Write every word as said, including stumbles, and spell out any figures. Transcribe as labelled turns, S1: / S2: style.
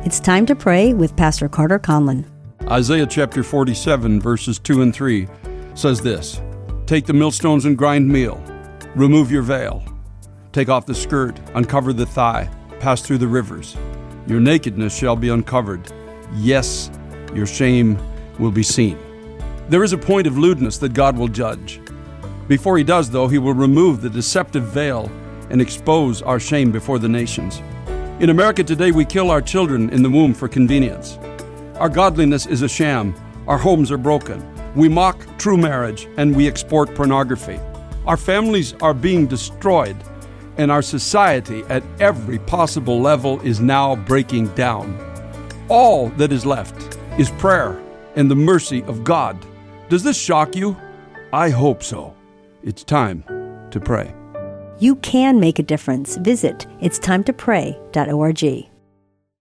S1: It's time to pray with Pastor Carter Conlon.
S2: Isaiah chapter forty-seven, verses two and three says this: Take the millstones and grind meal. Remove your veil. Take off the skirt, uncover the thigh, pass through the rivers. Your nakedness shall be uncovered. Yes, your shame will be seen. There is a point of lewdness that God will judge. Before he does, though, he will remove the deceptive veil and expose our shame before the nations. In America today, we kill our children in the womb for convenience. Our godliness is a sham. Our homes are broken. We mock true marriage, and we export pornography. Our families are being destroyed, and our society at every possible level is now breaking down. All that is left is prayer and the mercy of God. Does this shock you? I hope so. It's time to pray.
S1: You can make a difference. Visit its time to pray dot org.